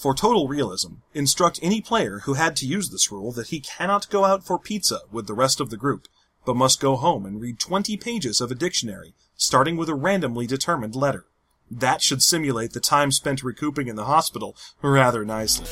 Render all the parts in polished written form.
For total realism, instruct any player who had to use this rule that he cannot go out for pizza with the rest of the group, but must go home and read 20 pages of a dictionary, starting with a randomly determined letter. That should simulate the time spent recouping in the hospital rather nicely.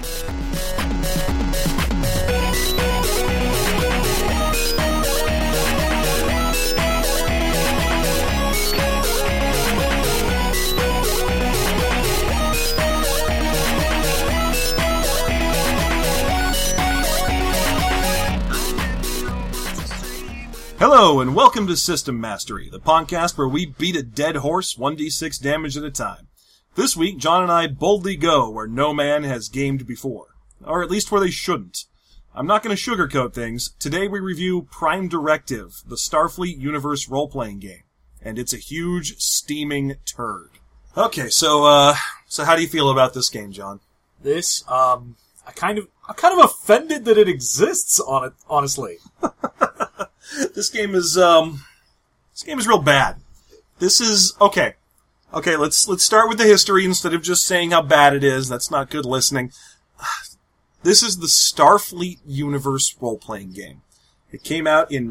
Hello, and welcome to System Mastery, the podcast where we beat a dead horse 1d6 damage at a time. This week, John and I boldly go where no man has gamed before. Or at least where they shouldn't. I'm not going to sugarcoat things. Today we review Prime Directive, the Starfleet Universe role-playing game. And it's a huge, steaming turd. Okay, so how do you feel about this game, John? This, I'm kind of offended that it exists on it, honestly. This game is real bad. This is, okay, let's start with the history instead of just saying how bad it is. That's not good listening. This is the Starfleet Universe role-playing game. It came out in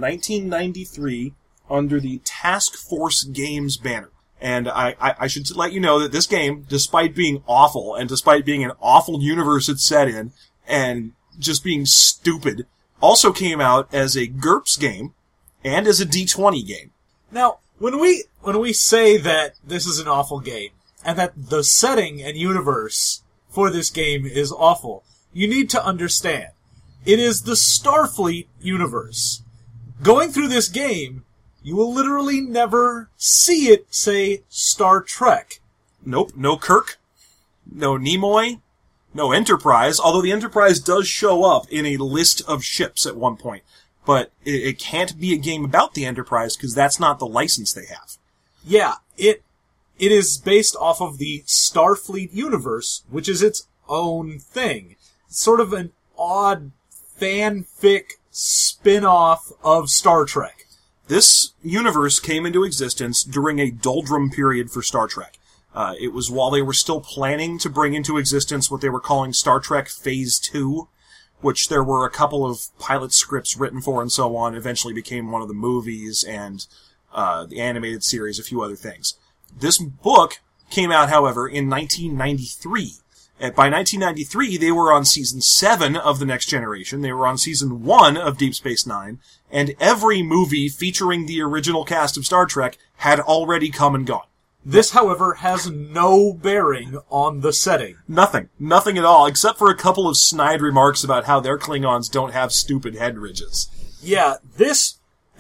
1993 under the Task Force Games banner. And I should let you know that this game, despite being awful, and despite being an awful universe it's set in, and just being stupid, also came out as a GURPS game and as a D20 game. Now, when we say that this is an awful game, and that the setting and universe for this game is awful, you need to understand, it is the Starfleet universe. Going through this game, you will literally never see it say Star Trek. Nope, no Kirk, no Nimoy, no Enterprise, although the Enterprise does show up in a list of ships at one point. But it can't be a game about the Enterprise because that's not the license they have. Yeah, it is based off of the Starfleet universe, which is its own thing. It's sort of an odd fanfic spin-off of Star Trek. This universe came into existence during a doldrum period for Star Trek. It was while they were still planning to bring into existence what they were calling Star Trek Phase 2, which there were a couple of pilot scripts written for and so on, eventually became one of the movies and the animated series, a few other things. This book came out, however, in 1993. And by 1993, they were on Season 7 of The Next Generation, they were on Season 1 of Deep Space Nine, and every movie featuring the original cast of Star Trek had already come and gone. This, however, has no bearing on the setting. Nothing at all, except for a couple of snide remarks about how their Klingons don't have stupid head ridges. Yeah, this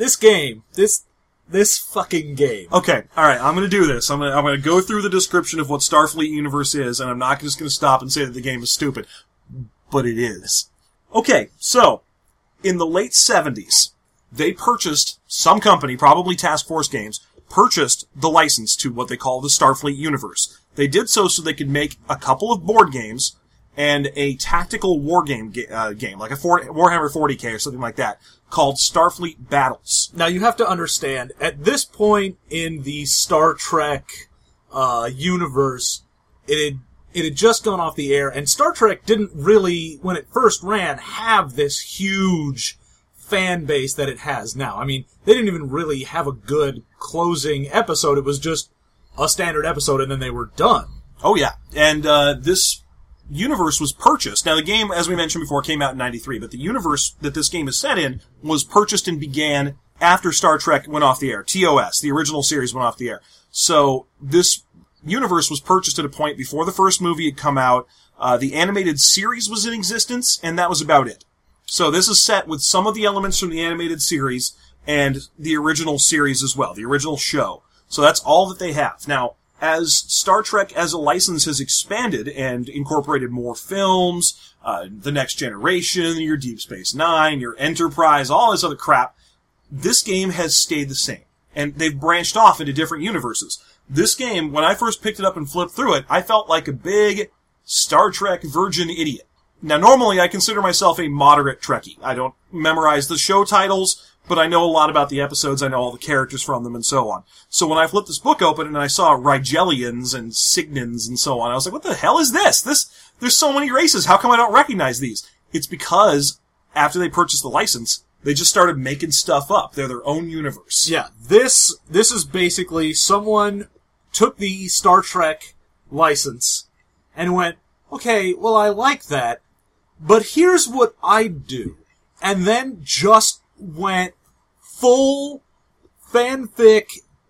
fucking game. Okay, alright, I'm gonna do this. I'm gonna go through the description of what Starfleet Universe is, and I'm not just gonna stop and say that the game is stupid. But it is. Okay, so, in the late 70s, they purchased, some company, probably Task Force Games, purchased the license to what they call the Starfleet Universe. They did so they could make a couple of board games and a tactical war game, like a Warhammer 40k or something like that, called Starfleet Battles. Now you have to understand, at this point in the Star Trek universe, it had just gone off the air, and Star Trek didn't really, when it first ran, have this huge fan base that it has now. I mean, they didn't even really have a good closing episode. It was just a standard episode, and then they were done. Oh, yeah. And this universe was purchased. Now, the game, as we mentioned before, came out in 93, but the universe that this game is set in was purchased and began after Star Trek went off the air. TOS, the original series, went off the air. So, this universe was purchased at a point before the first movie had come out. The animated series was in existence, and that was about it. So this is set with some of the elements from the animated series and the original series as well, the original show. So that's all that they have. Now, as Star Trek as a license has expanded and incorporated more films, The Next Generation, your Deep Space Nine, your Enterprise, all this other crap, this game has stayed the same. And they've branched off into different universes. This game, when I first picked it up and flipped through it, I felt like a big Star Trek virgin idiot. Now, normally I consider myself a moderate Trekkie. I don't memorize the show titles, but I know a lot about the episodes, I know all the characters from them, and so on. So when I flipped this book open and I saw Rigelians and Signans and so on, I was like, what the hell is this? There's so many races, how come I don't recognize these? It's because, after they purchased the license, they just started making stuff up. They're their own universe. Yeah, this is basically someone took the Star Trek license and went, okay, well, I like that, but here's what I'd do. And then just went full fanfic,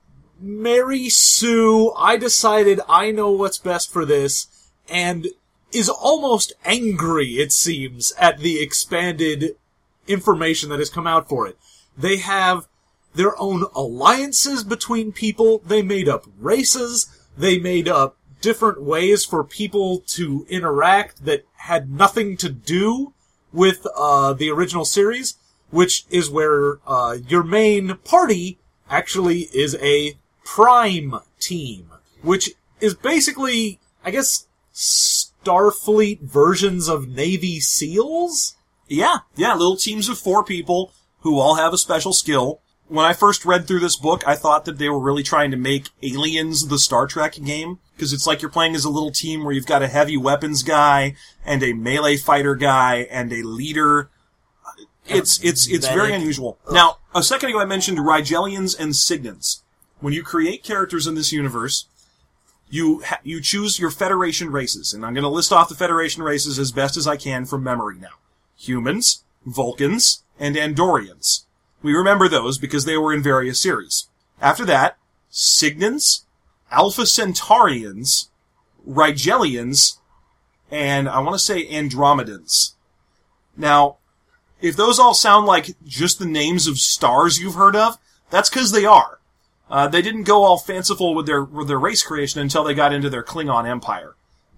Mary Sue, I decided I know what's best for this, and is almost angry, it seems, at the expanded information that has come out for it. They have their own alliances between people, they made up races, they made up different ways for people to interact that had nothing to do with the original series, which is where your main party actually is a Prime team, which is basically, I guess, Starfleet versions of Navy SEALs? Yeah, little teams of 4 people who all have a special skill. When I first read through this book, I thought that they were really trying to make Aliens the Star Trek game, because it's like you're playing as a little team where you've got a heavy weapons guy, and a melee fighter guy, and a leader. It's very unusual. Now, a second ago I mentioned Rigelians and Signans. When you create characters in this universe, you choose your Federation races, and I'm going to list off the Federation races as best as I can from memory now. Humans, Vulcans, and Andorians. We remember those because they were in various series. After that, Signans, Alpha Centaurians, Rigelians, and I want to say Andromedans. Now, if those all sound like just the names of stars you've heard of, that's because they are. They didn't go all fanciful with their race creation until they got into their Klingon Empire.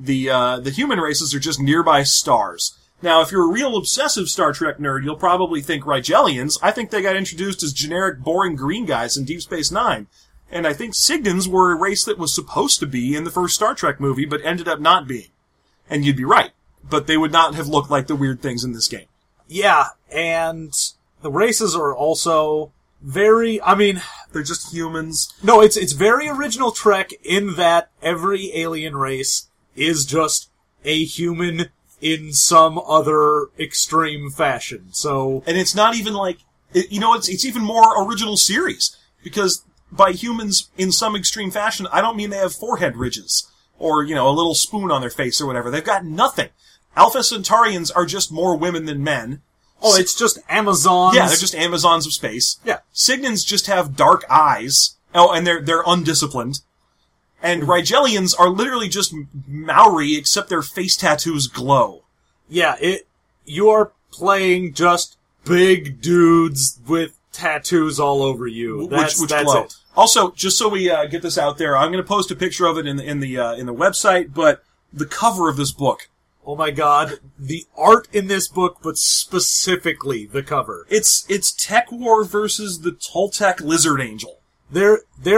The human races are just nearby stars. Now, if you're a real obsessive Star Trek nerd, you'll probably think Rigelians. I think they got introduced as generic, boring green guys in Deep Space Nine. And I think Signans were a race that was supposed to be in the first Star Trek movie, but ended up not being. And you'd be right. But they would not have looked like the weird things in this game. Yeah, and the races are also very, they're just humans. No, it's very original Trek in that every alien race is just a human in some other extreme fashion. So, and it's not even like, it's even more original series, because by humans in some extreme fashion, I don't mean they have forehead ridges or, a little spoon on their face or whatever. They've got nothing. Alpha Centaurians are just more women than men. Oh, it's just Amazons. Yeah, they're just Amazons of space. Yeah. Signans just have dark eyes. Oh, and they're undisciplined. And Rigelians are literally just Maori, except their face tattoos glow. Yeah, you are playing just big dudes with tattoos all over you. That's glow. It. Also, just so we get this out there, I'm going to post a picture of it in the website. But the cover of this book. Oh my God, the art in this book, but specifically the cover. It's Tech War versus the Toltec Lizard Angel. There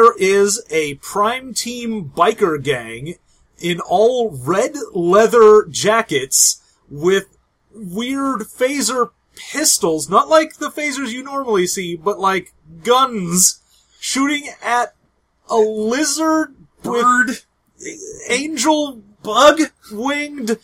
is a Prime Team biker gang in all red leather jackets with weird phaser pistols, not like the phasers you normally see, but like guns shooting at a lizard bird angel bug winged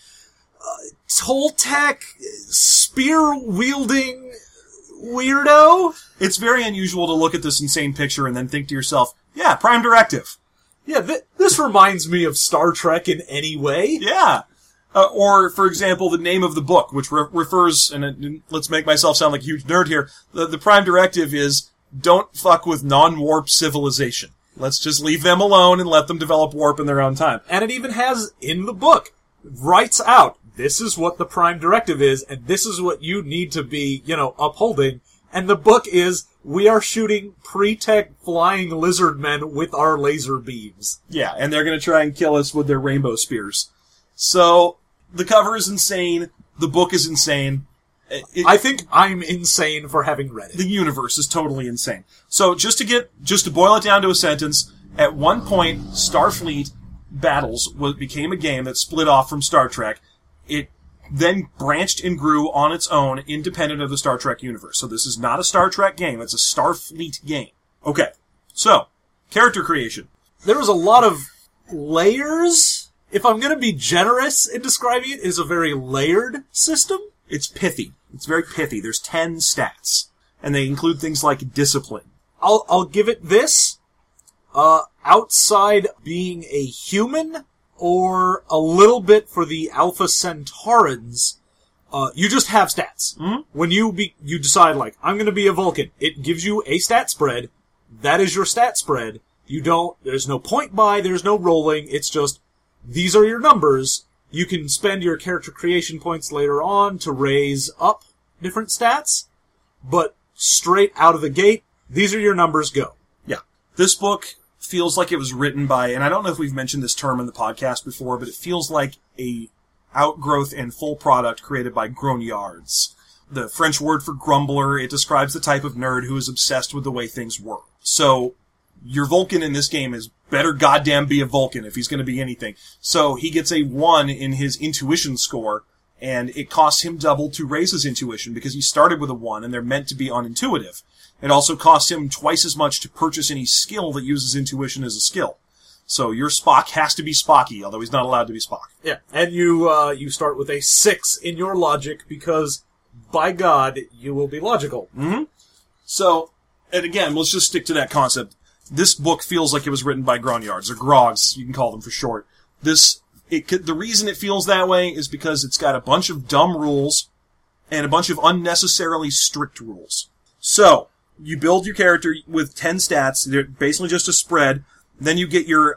Toltec spear wielding weirdo. It's very unusual to look at this insane picture and then think to yourself, yeah, Prime Directive. Yeah, this reminds me of Star Trek in any way. Yeah. Or, for example, the name of the book, which refers, and let's make myself sound like a huge nerd here, the Prime Directive is, don't fuck with non-warp civilization. Let's just leave them alone and let them develop warp in their own time. And it even has, in the book, writes out, this is what the Prime Directive is, and this is what you need to be, upholding. And the book is, we are shooting pre-tech flying lizard men with our laser beams. Yeah, and they're going to try and kill us with their rainbow spears. So, the cover is insane. The book is insane. I think I'm insane for having read it. The universe is totally insane. So, just to boil it down to a sentence, at one point, Starfleet Battles became a game that split off from Star Trek. It then branched and grew on its own, independent of the Star Trek universe. So this is not a Star Trek game, it's a Starfleet game. Okay, so, character creation. There was a lot of layers. If I'm going to be generous in describing it, it is a very layered system. It's pithy. It's very pithy. There's 10 stats. And they include things like discipline. I'll give it this. Outside being a human, or a little bit for the Alpha Centaurans, you just have stats. Mm-hmm. When you decide, like, I'm going to be a Vulcan, it gives you a stat spread. That is your stat spread. There's no point buy, there's no rolling, it's just, these are your numbers. You can spend your character creation points later on to raise up different stats, but straight out of the gate, these are your numbers, go. Yeah. This book feels like it was written by, and I don't know if we've mentioned this term in the podcast before, but it feels like a outgrowth and full product created by grognards. The French word for grumbler, it describes the type of nerd who is obsessed with the way things work. So, your Vulcan in this game is better goddamn be a Vulcan if he's going to be anything. So, he gets a 1 in his intuition score, and it costs him double to raise his intuition because he started with a 1 and they're meant to be unintuitive. It also costs him twice as much to purchase any skill that uses intuition as a skill. So your Spock has to be Spocky, although he's not allowed to be Spock. Yeah, and you start with a 6 in your logic because, by God, you will be logical. Mm-hmm. So, and again, let's just stick to that concept. This book feels like it was written by grognards, or grogs, you can call them for short. The reason it feels that way is because it's got a bunch of dumb rules and a bunch of unnecessarily strict rules. So, you build your character with 10 stats, they're basically just a spread. Then you get your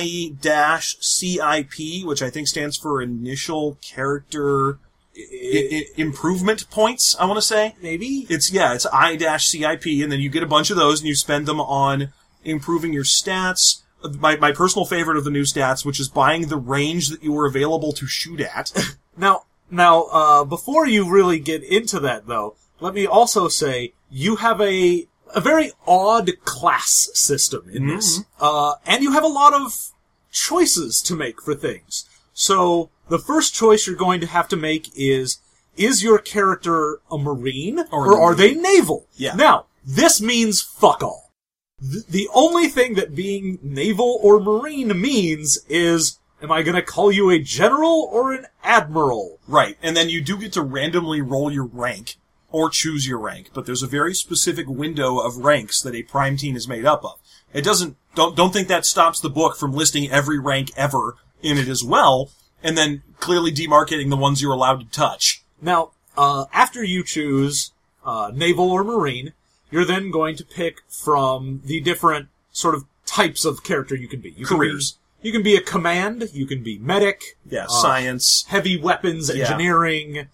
I-CIP, which I think stands for Initial Character Improvement Points, I want to say. Maybe? It's I-CIP, and then you get a bunch of those and you spend them on improving your stats. My personal favorite of the new stats, which is buying the range that you were available to shoot at. Now, before you really get into that, though, let me also say, you have a very odd class system in this. And you have a lot of choices to make for things. So, the first choice you're going to have to make is your character a Marine, or are they naval? Yeah. Now, this means fuck all. The only thing that being naval or Marine means is, am I going to call you a general or an admiral? Right, and then you do get to randomly roll your rank, or choose your rank, but there's a very specific window of ranks that a prime team is made up of. It doesn't, don't think that stops the book from listing every rank ever in it as well, and then clearly demarcating the ones you're allowed to touch. Now, after you choose naval or Marine, you're then going to pick from the different sort of types of character you can be. Careers. You can be a command, you can be medic. Yeah, science. Heavy weapons, engineering,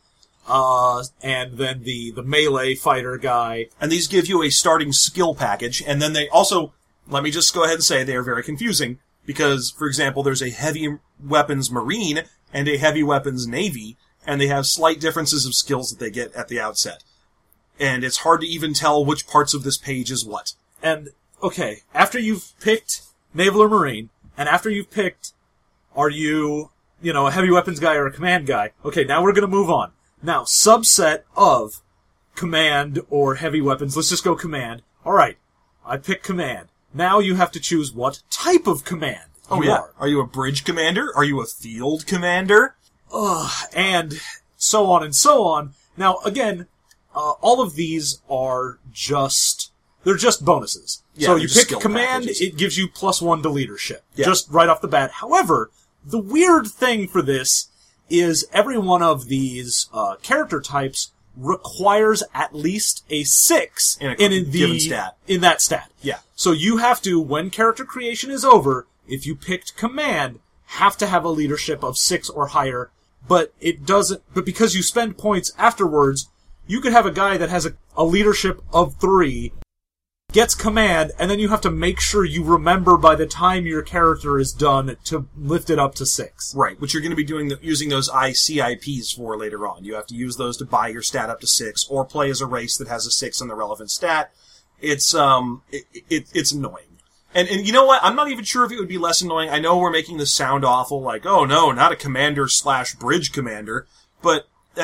and then the melee fighter guy. And these give you a starting skill package, and then they also, let me just go ahead and say, they are very confusing, because, for example, there's a heavy weapons Marine and a heavy weapons Navy, and they have slight differences of skills that they get at the outset. And it's hard to even tell which parts of this page is what. And, okay, after you've picked naval or Marine, and after you've picked, are you, a heavy weapons guy or a command guy, okay, now we're gonna move on. Now, subset of command or heavy weapons, let's just go command. Alright, I pick command. Now you have to choose what type of command you are. Are you a bridge commander? Are you a field commander? And so on and so on. Now, again, all of these are they're just bonuses. Yeah, so you pick command, packages. it gives you +1 to leadership. Yeah. Just right off the bat. However, the weird thing for this is every one of these character types requires at least a 6 in given stat. In that stat. Yeah. So you have to, when character creation is over, if you picked command, have to have a leadership of 6 or higher. But because you spend points afterwards, you could have a guy that has a leadership of 3, gets command, and then you have to make sure you remember by the time your character is done to lift it up to 6. Right, which you're going to be using those ICIPs for later on. You have to use those to buy your stat up to 6, or play as a race that has a 6 in the relevant stat. It's annoying. And you know what? I'm not even sure if it would be less annoying. I know we're making this sound awful, like, oh no, not a commander/bridge commander. But,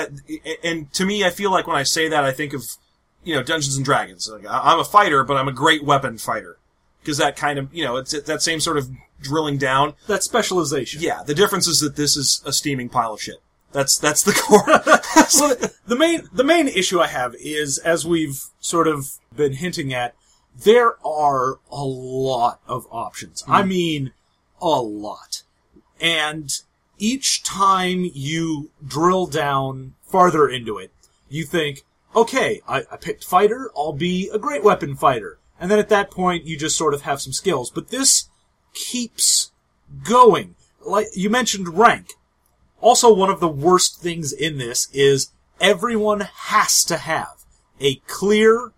and to me, I feel like when I say that, I think of, Dungeons and Dragons. Like, I'm a fighter, but I'm a great weapon fighter. Because that kind of, it's that same sort of drilling down. That specialization. Yeah, the difference is that this is a steaming pile of shit. That's the core. Well, the main issue I have is, as we've sort of been hinting at, there are a lot of options. I mean, a lot. And each time you drill down farther into it, you think, okay, I picked fighter, I'll be a great weapon fighter. And then at that point, you just sort of have some skills. But this keeps going. Like you mentioned rank. Also, one of the worst things in this is everyone has to have a clear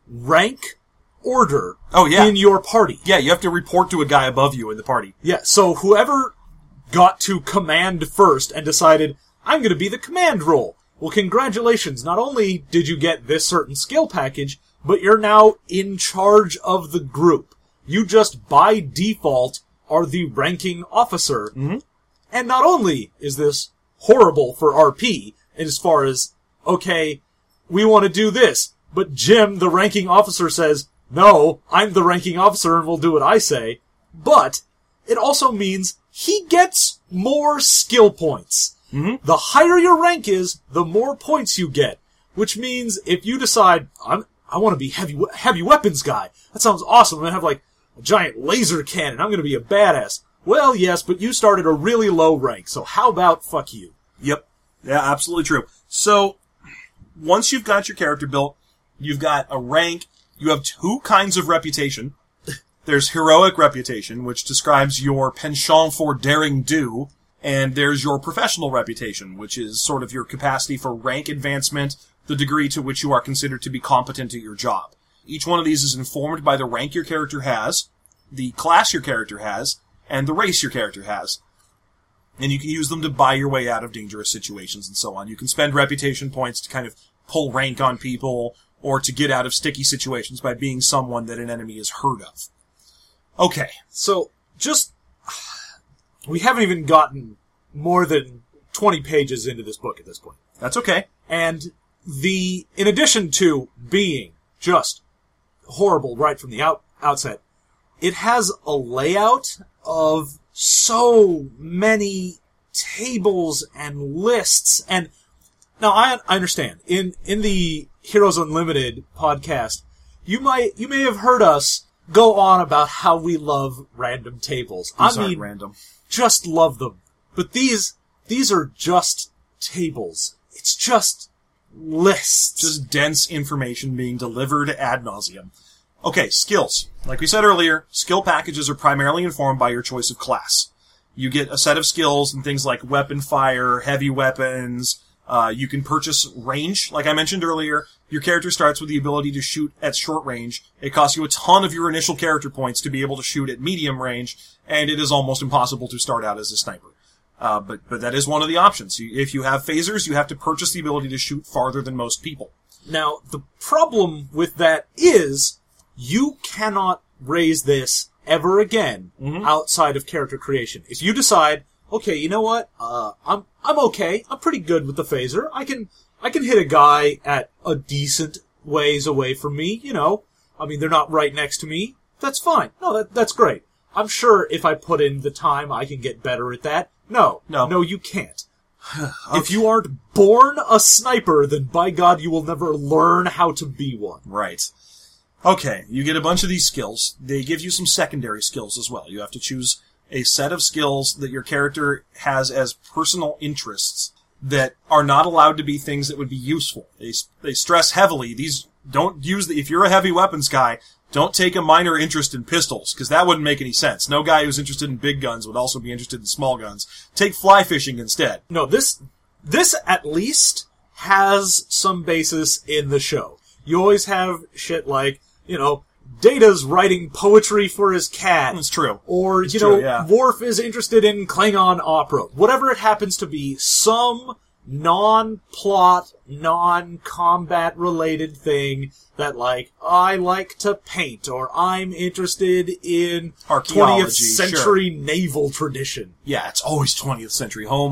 rank order in your party. Yeah, you have to report to a guy above you in the party. Yeah, so whoever got to command first and decided, I'm going to be the command role. Well, congratulations. Not only did you get this certain skill package, but you're now in charge of the group. You just, by default, are the ranking officer. Mm-hmm. And not only is this horrible for RP, as far as, okay, we want to do this, but Jim, the ranking officer, says, no, I'm the ranking officer and will do what I say, but it also means he gets more skill points. Mm-hmm. The higher your rank is, the more points you get, which means if you decide, I want to be heavy weapons guy, that sounds awesome, I'm going to have like a giant laser cannon, I'm going to be a badass. Well, yes, but you started a really low rank, so how about fuck you? Yep. Yeah, absolutely true. So, once you've got your character built, you've got a rank, you have two kinds of reputation. There's heroic reputation, which describes your penchant for daring do, and there's your professional reputation, which is sort of your capacity for rank advancement, the degree to which you are considered to be competent at your job. Each one of these is informed by the rank your character has, the class your character has, and the race your character has. And you can use them to buy your way out of dangerous situations and so on. You can spend reputation points to kind of pull rank on people, or to get out of sticky situations by being someone that an enemy has heard of. Okay. So, we haven't even gotten more than 20 pages into this book at this point. That's okay. And in addition to being just horrible right from the outset, it has a layout of so many tables and lists. And now I understand in the Heroes Unlimited podcast, you may have heard us go on about how we love random tables. These aren't random. Just love them. But these are just tables. It's just lists. Just dense information being delivered ad nauseum. Okay, skills. Like we said earlier, skill packages are primarily informed by your choice of class. You get a set of skills and things like weapon fire, heavy weapons. You can purchase range. Like I mentioned earlier, your character starts with the ability to shoot at short range. It costs you a ton of your initial character points to be able to shoot at medium range, and it is almost impossible to start out as a sniper. But that is one of the options. If you have phasers, you have to purchase the ability to shoot farther than most people. Now, the problem with that is you cannot raise this ever again outside of character creation. If you decide, okay, you know what? I'm okay. I'm pretty good with the phaser. I can hit a guy at a decent ways away from me, I mean, they're not right next to me. That's fine. No, that's great. I'm sure if I put in the time, I can get better at that. No, you can't. Okay. If you aren't born a sniper, then by God, you will never learn how to be one. Right. Okay, you get a bunch of these skills. They give you some secondary skills as well. You have to choose a set of skills that your character has as personal interests that are not allowed to be things that would be useful. They stress heavily, if you're a heavy weapons guy, don't take a minor interest in pistols, because that wouldn't make any sense. No guy who's interested in big guns would also be interested in small guns. Take fly fishing instead. No, this at least has some basis in the show. You always have shit like, Data's writing poetry for his cat. That's true. Or, Worf is interested in Klingon opera. Whatever it happens to be, some non-plot, non-combat related thing that, I like to paint, or I'm interested in archaeology, 20th century naval tradition. Yeah, it's always 20th century. Oh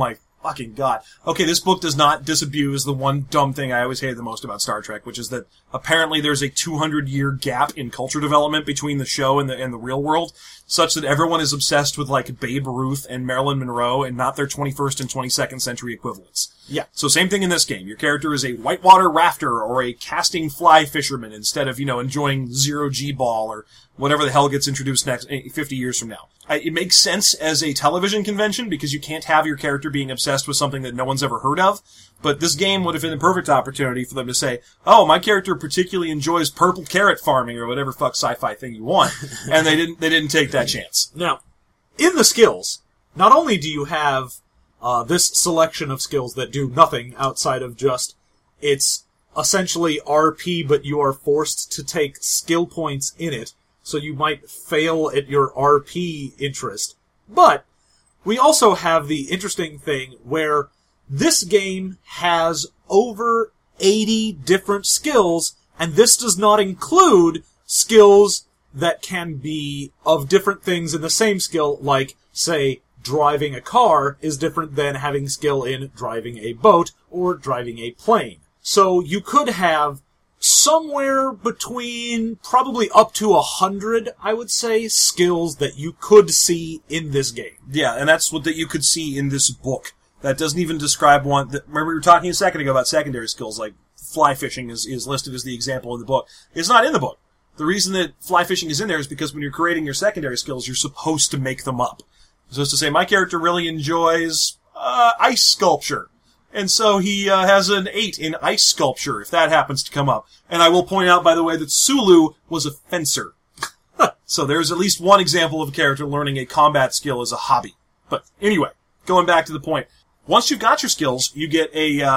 fucking God. Okay, this book does not disabuse the one dumb thing I always hated the most about Star Trek, which is that apparently there's a 200-year gap in culture development between the show and the real world, such that everyone is obsessed with, like, Babe Ruth and Marilyn Monroe and not their 21st and 22nd century equivalents. Yeah. So same thing in this game. Your character is a whitewater rafter or a casting fly fisherman instead of, enjoying zero-G ball or whatever the hell gets introduced next 50 years from now. It makes sense as a television convention because you can't have your character being obsessed with something that no one's ever heard of. But this game would have been the perfect opportunity for them to say, oh, my character particularly enjoys purple carrot farming or whatever fuck sci-fi thing you want. And they didn't take that chance. Now, in the skills, not only do you have this selection of skills that do nothing outside of just, it's essentially RP, but you are forced to take skill points in it, so you might fail at your RP interest. But we also have the interesting thing where this game has over 80 different skills, and this does not include skills that can be of different things in the same skill, like, say, driving a car is different than having skill in driving a boat or driving a plane. So you could have somewhere between probably up to 100, I would say, skills that you could see in this game. Yeah, and that's what that you could see in this book. That doesn't even describe one. Remember we were talking a second ago about secondary skills, like fly fishing is listed as the example in the book. It's not in the book. The reason that fly fishing is in there is because when you're creating your secondary skills, you're supposed to make them up. So it's to say, my character really enjoys ice sculpture. And so he has an 8 in ice sculpture, if that happens to come up. And I will point out, by the way, that Sulu was a fencer. So there's at least one example of a character learning a combat skill as a hobby. But anyway, going back to the point. Once you've got your skills, you get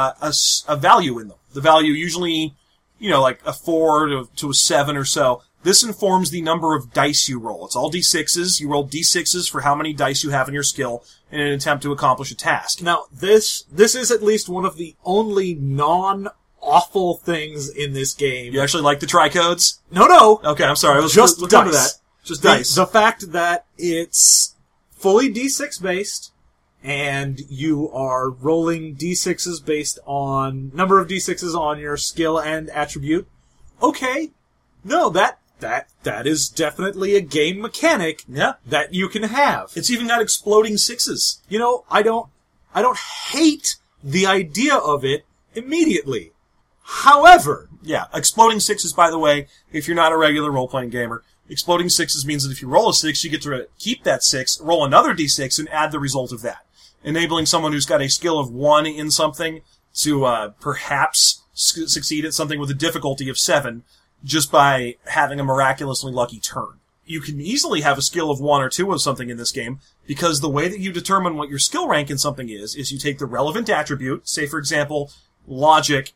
a value in them. The value usually, like a 4 to a 7 or so. This informs the number of dice you roll. It's all D6s. You roll D6s for how many dice you have in your skill in an attempt to accomplish a task. Now, this is at least one of the only non-awful things in this game. You actually like the tricodes? No. Okay, I'm sorry. Let's just come dice. to that. Just dice. The fact that it's fully D6 based, and you are rolling D6s based on number of D6s on your skill and attribute. Okay. No, that is definitely a game mechanic that you can have. It's even got exploding 6s. I don't hate the idea of it immediately. However, yeah, exploding 6s, by the way, if you're not a regular role-playing gamer, exploding 6s means that if you roll a 6, you get to keep that 6, roll another D6, and add the result of that. Enabling someone who's got a skill of 1 in something to perhaps succeed at something with a difficulty of 7 just by having a miraculously lucky turn. You can easily have a skill of 1 or 2 of something in this game because the way that you determine what your skill rank in something is you take the relevant attribute, say for example, logic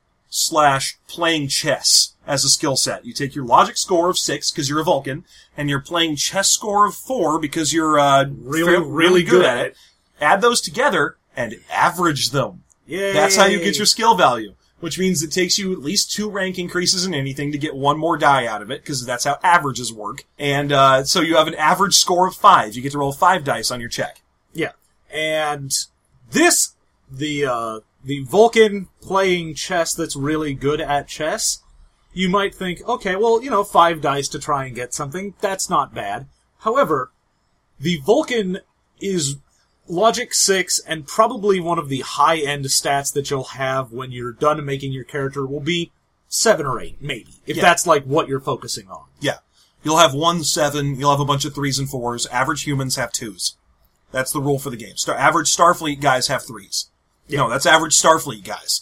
/ playing chess as a skill set. You take your logic score of 6 because you're a Vulcan, and your playing chess score of 4 because you're really good at it. Add those together and average them. Yay. That's how you get your skill value, which means it takes you at least 2 rank increases in anything to get 1 more die out of it, because that's how averages work. And so you have an average score of 5. You get to roll 5 dice on your check. Yeah. And this, the Vulcan playing chess that's really good at chess, you might think, okay, well, 5 dice to try and get something, that's not bad. However, the Vulcan is Logic 6, and probably one of the high-end stats that you'll have when you're done making your character will be 7 or 8, maybe. If that's like what you're focusing on. Yeah. You'll have 1 7, you'll have a bunch of 3s and 4s. Average humans have 2s. That's the rule for the game. Average Starfleet guys have 3s. Yeah. No, that's average Starfleet guys.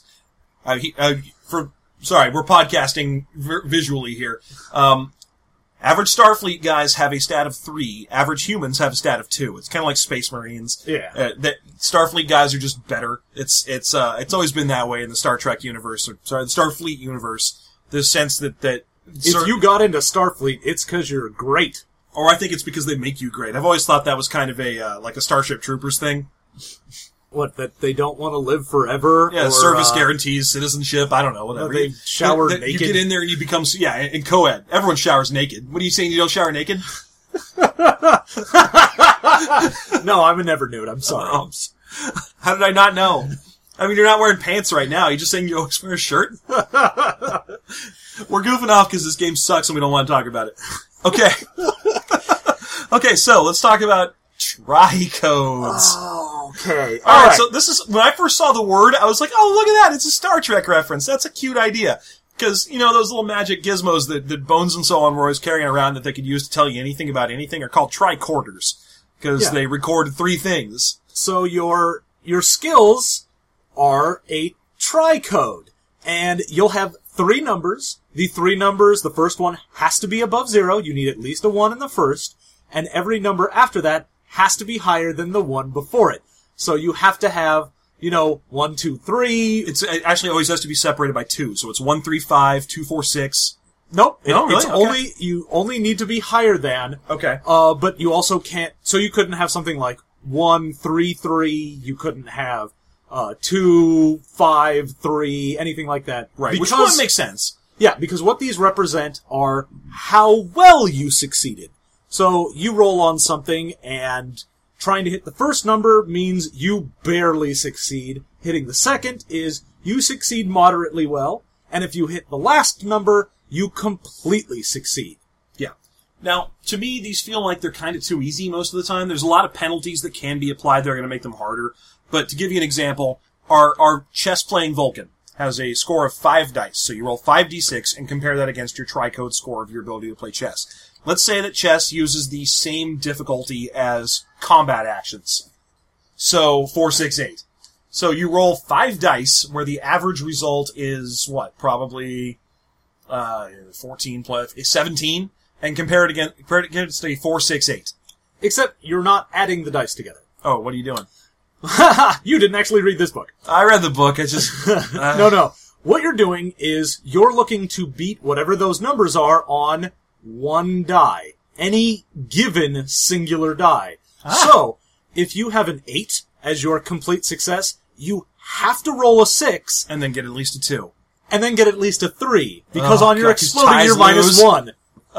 Sorry, we're podcasting visually here. Average Starfleet guys have a stat of 3. Average humans have a stat of 2. It's kind of like Space Marines. Yeah. That Starfleet guys are just better. It's always been that way in the Star Trek universe, the Starfleet universe. The sense that if you got into Starfleet, it's because you're great. Or I think it's because they make you great. I've always thought that was kind of like a Starship Troopers thing. What, that they don't want to live forever? Yeah, or, service guarantees, citizenship, I don't know, whatever. They shower naked. You get in there and you become, in co-ed. Everyone showers naked. What are you saying, you don't shower naked? No, I'm a never nude, I'm sorry. How did I not know? I mean, you're not wearing pants right now. You're just saying you always wear a shirt? We're goofing off because this game sucks and we don't want to talk about it. Okay. Okay, so let's talk about tricodes. Oh, okay. All right, so this is, when I first saw the word, I was like, oh, look at that. It's a Star Trek reference. That's a cute idea. Because, you know, those little magic gizmos that Bones and so on were always carrying around that they could use to tell you anything about anything are called tricorders. Because they record 3 things. So your skills are a tricode. And you'll have 3 numbers. The 3 numbers, the first one has to be above 0. You need at least a 1 in the first. And every number after that has to be higher than the one before it. So you have to have, 1, 2, 3. It actually always has to be separated by 2. So it's 1, 3, 5, 2, 4, 6. Nope. No, really? It's okay. you only need to be higher than. Okay. But you also can't, so you couldn't have something like 1, 3, 3. You couldn't have, 2, 5, 3, anything like that. Right. Because, Which one makes sense? Yeah, because what these represent are how well you succeeded. So you roll on something and trying to hit the first number means you barely succeed. Hitting the second is you succeed moderately well. And if you hit the last number, you completely succeed. Yeah. Now, to me, these feel like they're kind of too easy most of the time. There's a lot of penalties that can be applied that are going to make them harder. But to give you an example, our chess-playing Vulcan has a score of 5 dice. So you roll 5d6 and compare that against your tricode score of your ability to play chess. Let's say that chess uses the same difficulty as combat actions. So 4, 6, 8. So you roll 5 dice where the average result is what? Probably 14 plus 17, and compare it against a 4, 6, 8. Except you're not adding the dice together. Oh, what are you doing? You didn't actually read this book. I read the book. I just No. What you're doing is you're looking to beat whatever those numbers are on one die. Any given singular die. So, if you have an 8 as your complete success, you have to roll a 6. And then get at least a 2. And then get at least a 3. Because on your exploding, you're minus 1.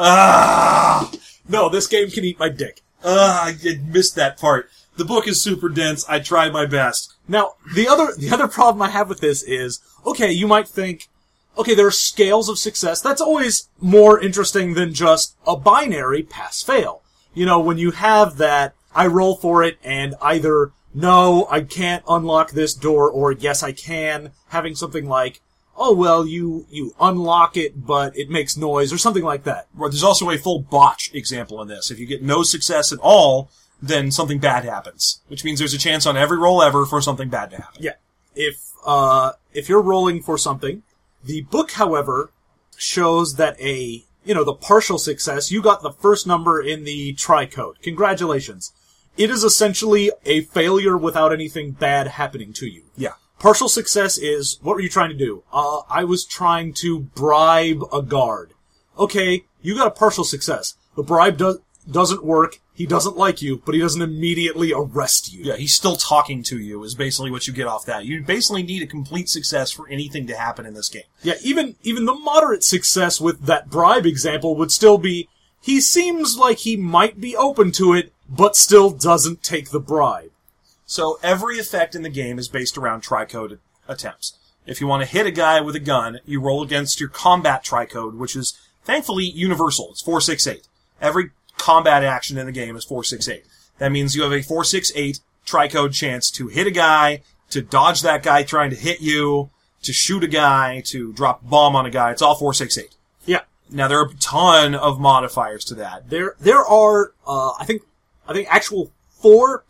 No, this game can eat my dick. I missed that part. The book is super dense. I tried my best. Now, the other problem I have with this is, okay, you might think, okay, there are scales of success. That's always more interesting than just a binary pass-fail. When you have that, I roll for it and either, no, I can't unlock this door, or yes, I can, having something like, oh, well, you unlock it, but it makes noise, or something like that. Right, there's also a full botch example in this. If you get no success at all, then something bad happens. Which means there's a chance on every roll ever for something bad to happen. Yeah. If you're rolling for something, the book, however, shows that the partial success, you got the first number in the tricode. Congratulations. It is essentially a failure without anything bad happening to you. Yeah. Partial success is, what were you trying to do? I was trying to bribe a guard. Okay, you got a partial success. The bribe doesn't work. He doesn't like you, but he doesn't immediately arrest you. Yeah, he's still talking to you is basically what you get off that. You basically need a complete success for anything to happen in this game. Yeah, even the moderate success with that bribe example would still be, he seems like he might be open to it, but still doesn't take the bribe. So every effect in the game is based around tricode attempts. If you want to hit a guy with a gun, you roll against your combat tricode, which is thankfully universal. It's 4, 6, 8. Every combat action in the game is 4, 6, 8. That means you have a 4, 6, 8 tricode chance to hit a guy, to dodge that guy trying to hit you, to shoot a guy, to drop a bomb on a guy. It's all 4, 6, 8. Yeah. Now there are a ton of modifiers to that. There are I think actual 4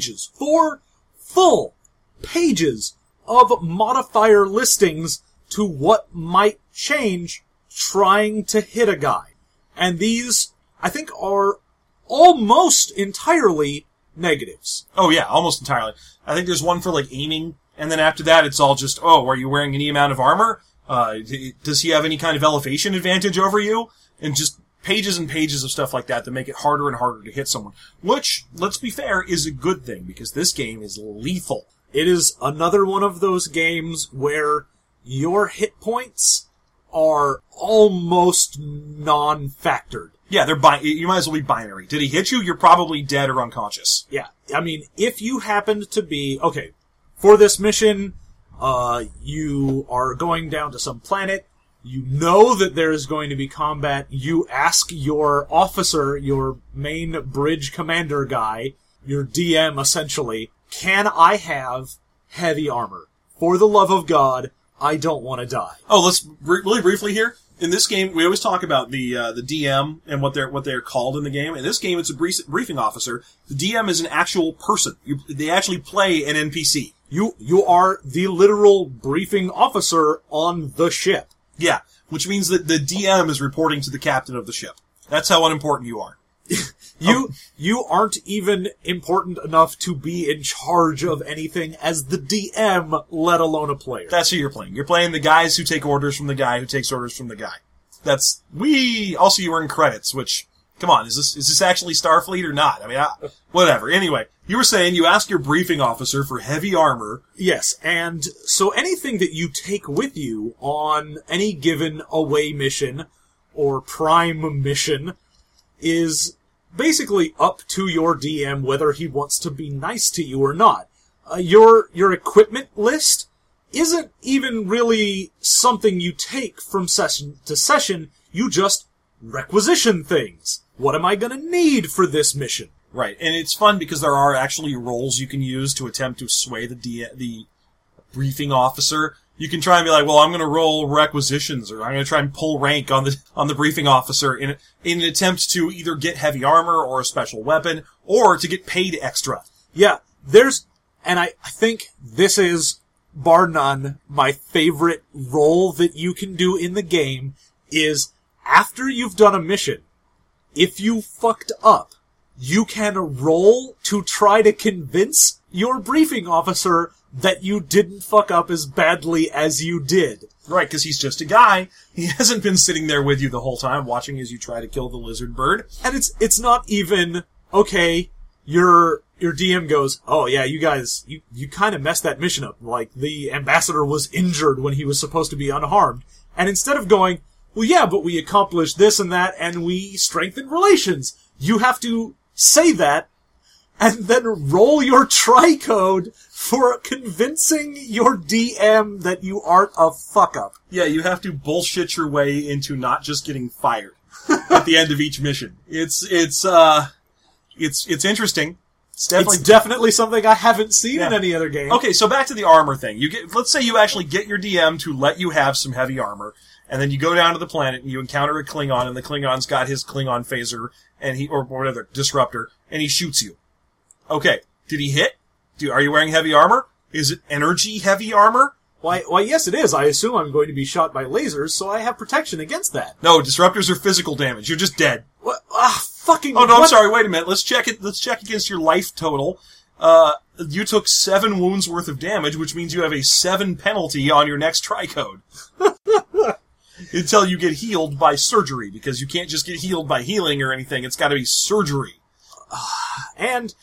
full pages of modifier listings to what might change trying to hit a guy. And these, I think, are almost entirely negatives. Oh yeah, almost entirely. I think there's one for like aiming, and then after that it's all just, oh, are you wearing any amount of armor? Does he have any kind of elevation advantage over you? And just pages and pages of stuff like that make it harder and harder to hit someone. Which, let's be fair, is a good thing, because this game is lethal. It is another one of those games where your hit points are almost non-factored. Yeah, you might as well be binary. Did he hit you? You're probably dead or unconscious. Yeah, I mean, if you happened to be... Okay, for this mission, you are going down to some planet. You know that there is going to be combat. You ask your officer, your main bridge commander guy, your DM essentially, can I have heavy armor? For the love of God, I don't want to die. Oh, let's really briefly here. In this game, we always talk about the DM and what they're called in the game. In this game, it's a briefing officer. The DM is an actual person. They actually play an NPC. You are the literal briefing officer on the ship. Yeah, which means that the DM is reporting to the captain of the ship. That's how unimportant you are. You aren't even important enough to be in charge of anything as the DM, let alone a player. That's who you're playing. You're playing the guys who take orders from the guy who takes orders from the guy. Also you earn credits, which, come on, is this actually Starfleet or not? I mean, whatever. Anyway, you were saying you ask your briefing officer for heavy armor. Yes, and so anything that you take with you on any given away mission or prime mission is basically up to your DM whether he wants to be nice to you or not. Your equipment list isn't even really something you take from session to session. You just requisition things. What am I going to need for this mission? Right, and it's fun because there are actually roles you can use to attempt to sway the briefing officer. You can try and be like, well, I'm going to roll requisitions, or I'm going to try and pull rank on the briefing officer in an attempt to either get heavy armor or a special weapon, or to get paid extra. Yeah, and I think this is, bar none, my favorite role that you can do in the game is, after you've done a mission, if you fucked up, you can roll to try to convince your briefing officer that you didn't fuck up as badly as you did. Right, because he's just a guy. He hasn't been sitting there with you the whole time, watching as you try to kill the lizard bird. And it's not even, okay, your DM goes, oh yeah, you guys, you kind of messed that mission up. Like, the ambassador was injured when he was supposed to be unharmed. And instead of going, well yeah, but we accomplished this and that, and we strengthened relations, you have to say that, and then roll your tricode for convincing your DM that you aren't a fuck-up. Yeah, you have to bullshit your way into not just getting fired at the end of each mission. It's interesting. It's definitely something I haven't seen in any other game. Okay, so back to the armor thing. Let's say you actually get your DM to let you have some heavy armor, and then you go down to the planet and you encounter a Klingon, and the Klingon's got his Klingon phaser, or whatever, disruptor, and he shoots you. Okay, did he hit? Are you wearing heavy armor? Is it energy heavy armor? Why, yes it is. I assume I'm going to be shot by lasers, so I have protection against that. No, disruptors are physical damage. You're just dead. What? Fucking... Oh, no, I'm sorry, wait a minute. Let's check against your life total. You took 7 wounds worth of damage, which means you have a 7 penalty on your next tricode. Until you get healed by surgery, because you can't just get healed by healing or anything. It's gotta be surgery. And...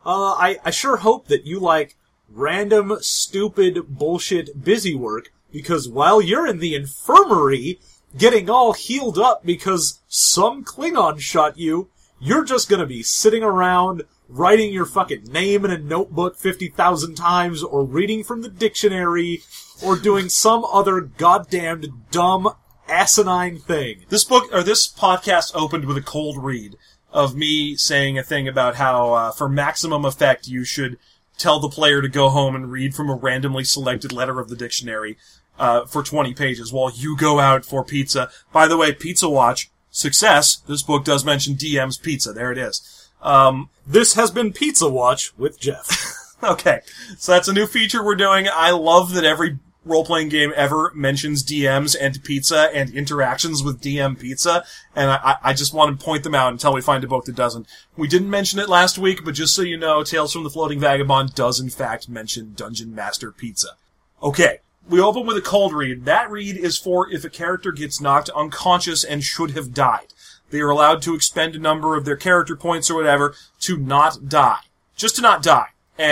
I sure hope that you like random, stupid, bullshit busy work, because while you're in the infirmary, getting all healed up because some Klingon shot you, you're just gonna be sitting around, writing your fucking name in a notebook 50,000 times, or reading from the dictionary, or doing some other goddamned dumb, asinine thing. This podcast opened with a cold read of me saying a thing about how, for maximum effect, you should tell the player to go home and read from a randomly selected letter of the dictionary, for 20 pages while you go out for pizza. By the way, Pizza Watch, success. This book does mention DM's Pizza. There it is. This has been Pizza Watch with Jeff. Okay. So that's a new feature we're doing. I love that every role-playing game ever mentions DMs and pizza and interactions with DM pizza, and I just want to point them out until we find a book that doesn't. We didn't mention it last week, but just so you know, Tales from the Floating Vagabond does in fact mention Dungeon Master Pizza. Okay, we open with a cold read. That read is for if a character gets knocked unconscious and should have died. They are allowed to expend a number of their character points or whatever to not die. Just to not die. And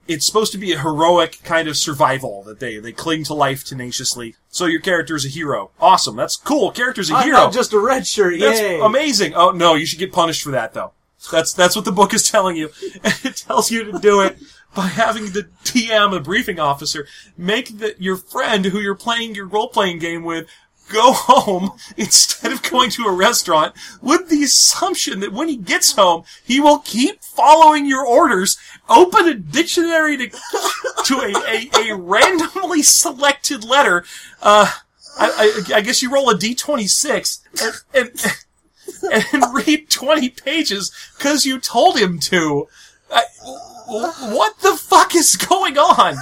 it's supposed to be a heroic kind of survival, that they cling to life tenaciously. So your character's a hero. Awesome. That's cool. Character's a hero. I'm not just a red shirt. That's Yay. amazing. Oh, no, you should get punished for that, though. That's what the book is telling you. And it tells you to do it by having the DM, the briefing officer, make your friend who you're playing your role-playing game with go home instead of going to a restaurant, with the assumption that when he gets home, he will keep following your orders, open a dictionary to a randomly selected letter. I guess you roll a d26 and read 20 pages because you told him to. What the fuck is going on?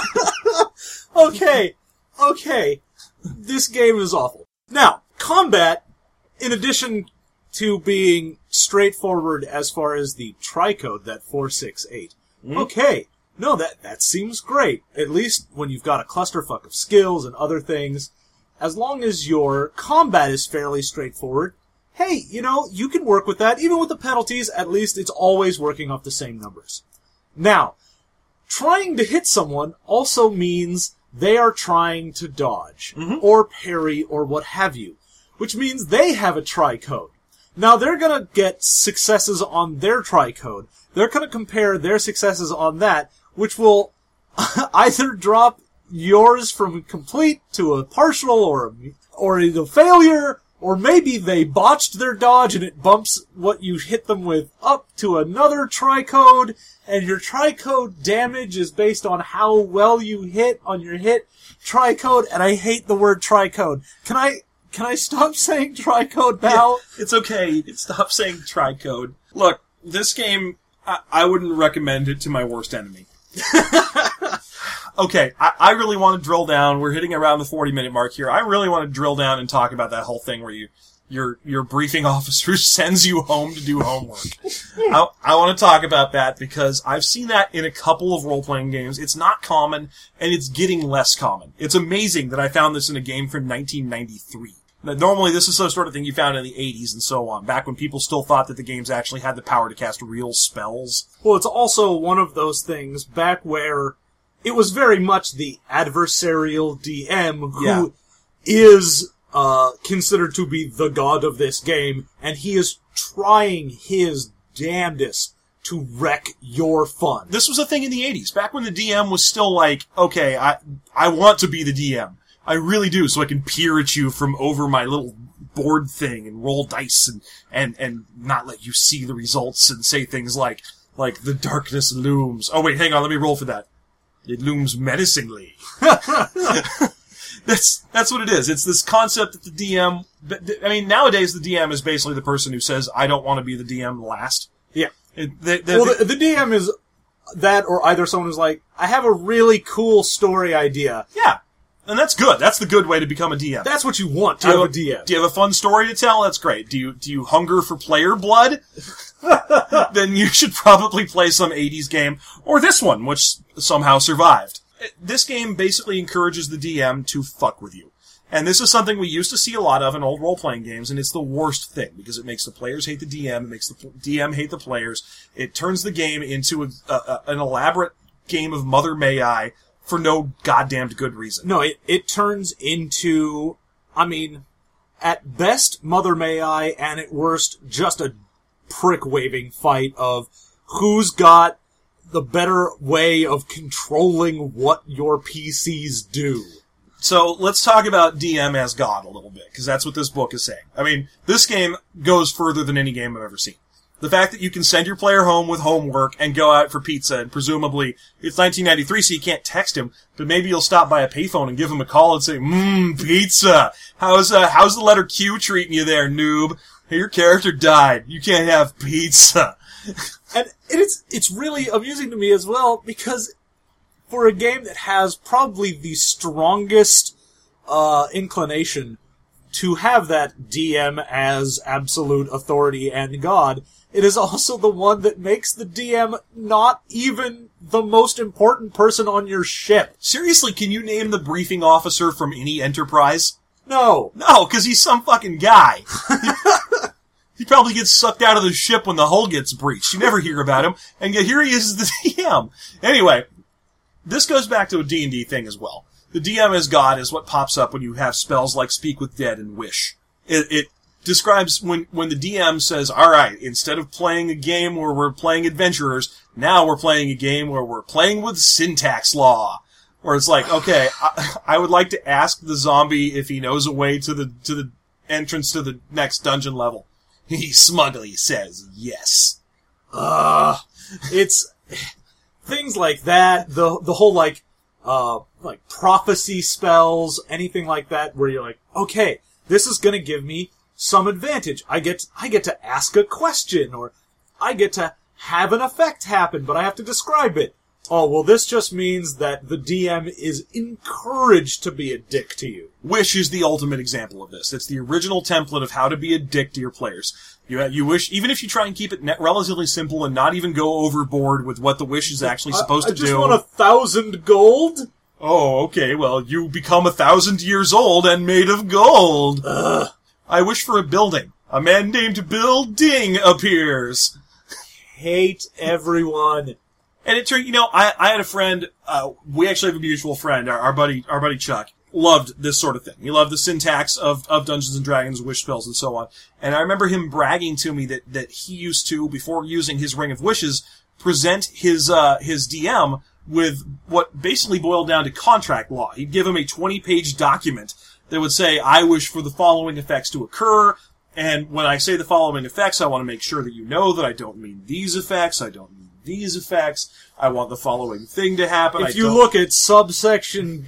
Okay. This game is awful. Now, combat, in addition to being straightforward as far as the tricode, that 468. Okay. No, that seems great. At least when you've got a clusterfuck of skills and other things. As long as your combat is fairly straightforward, hey, you can work with that. Even with the penalties, at least it's always working off the same numbers. Now, trying to hit someone also means they are trying to dodge, or parry, or what have you, which means they have a tricode. Now, they're gonna get successes on their tricode. They're gonna compare their successes on that, which will either drop yours from complete to a partial, or a failure, or maybe they botched their dodge and it bumps what you hit them with up to another tricode, and your tricode damage is based on how well you hit on your hit tricode, and I hate the word tricode. Can I stop saying tricode now? Yeah, it's okay. You can stop saying tricode. Look, this game, I wouldn't recommend it to my worst enemy. Okay, I really want to drill down. We're hitting around the 40-minute mark here. I really want to drill down and talk about that whole thing where your briefing officer sends you home to do homework. I want to talk about that because I've seen that in a couple of role-playing games. It's not common, and it's getting less common. It's amazing that I found this in a game from 1993. Now, normally, this is the sort of thing you found in the 80s and so on, back when people still thought that the games actually had the power to cast real spells. Well, it's also one of those things back where it was very much the adversarial DM who is considered to be the god of this game, and he is trying his damnedest to wreck your fun. This was a thing in the 80s, back when the DM was still like, okay, I want to be the DM. I really do, so I can peer at you from over my little board thing and roll dice and not let you see the results and say things like the darkness looms. Oh wait, hang on, let me roll for that. It looms menacingly. That's what it is. It's this concept that the DM, I mean, nowadays the DM is basically the person who says, I don't want to be the DM last. Yeah. The DM is that, or either someone who's like, I have a really cool story idea. Yeah. And that's good. That's the good way to become a DM. That's what you want to have a DM. Do you have a fun story to tell? That's great. Do you hunger for player blood? Then you should probably play some 80s game, or this one, which somehow survived. This game basically encourages the DM to fuck with you. And this is something we used to see a lot of in old role-playing games, and it's the worst thing, because it makes the players hate the DM, it makes the DM hate the players, it turns the game into an elaborate game of Mother May I, for no goddamn good reason. No, it turns into, I mean, at best, Mother May I, and at worst, just a prick-waving fight of who's got the better way of controlling what your PCs do. So, let's talk about DM as God a little bit, because that's what this book is saying. I mean, this game goes further than any game I've ever seen. The fact that you can send your player home with homework and go out for pizza, and presumably, it's 1993, so you can't text him, but maybe you'll stop by a payphone and give him a call and say, pizza! How's the letter Q treating you there, noob? Hey, your character died. You can't have pizza. And it's really amusing to me as well, because for a game that has probably the strongest inclination to have that DM as absolute authority and God, it is also the one that makes the DM not even the most important person on your ship. Seriously, can you name the briefing officer from any Enterprise? No. No, because he's some fucking guy. He probably gets sucked out of the ship when the hull gets breached. You never hear about him, and yet here he is as the DM. Anyway, this goes back to a D&D thing as well. The DM as God is what pops up when you have spells like Speak with Dead and Wish. It describes when the DM says, all right, instead of playing a game where we're playing adventurers, now we're playing a game where we're playing with syntax law. Where it's like, okay, I would like to ask the zombie if he knows a way to the entrance to the next dungeon level. He smugly says yes. It's things like that. The whole like prophecy spells, anything like that, where you're like, okay, this is gonna give me some advantage. I get to ask a question, or I get to have an effect happen, but I have to describe it. Oh, well, this just means that the DM is encouraged to be a dick to you. Wish is the ultimate example of this. It's the original template of how to be a dick to your players. You wish, even if you try and keep it relatively simple and not even go overboard with what the wish is actually supposed to do. I just want 1,000 gold? Oh, okay, well, you become 1,000 years old and made of gold. I wish for a building. A man named Bill Ding appears. Hate everyone. And it turned, I had a friend, we actually have a mutual friend, our buddy Chuck, loved this sort of thing. He loved the syntax of Dungeons and Dragons, wish spells, and so on. And I remember him bragging to me that he used to, before using his Ring of Wishes, present his DM with what basically boiled down to contract law. He'd give him a 20-page document that would say, I wish for the following effects to occur, and when I say the following effects, I want to make sure that you know that I don't mean these effects, I don't mean these effects, I want the following thing to happen. If you look at subsection